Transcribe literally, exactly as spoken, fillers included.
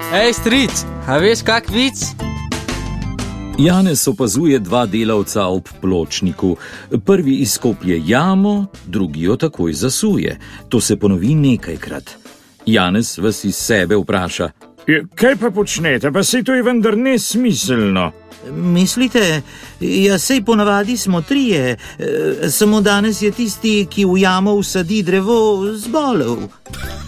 Ej, stric, a veš kak vic? Janez opazuje dva delavca ob pločniku. Prvi izkoplje jamo, drugi jo takoj zasuje. To se ponovi nekajkrat. Janez vas iz sebe vpraša: Kaj pa počnete, pa sej to je vendar nesmiselno. Mislite, ja sej ponavadi smo trije, samo danes je tisti, ki v jamo vsadi drevo, zbolel.